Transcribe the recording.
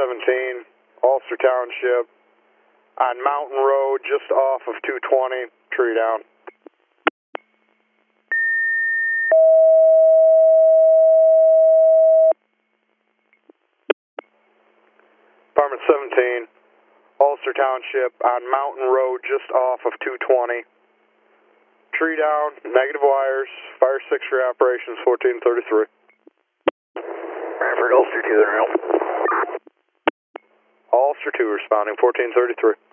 17, Ulster Township, on Mountain Road, just off of 220, tree down. Department 17, Ulster Township, on Mountain Road, just off of 220. Tree down, negative wires, fire 6 for operations, 1433. Bradford, Ulster 2 there, help. Ulster 2 responding, 1433.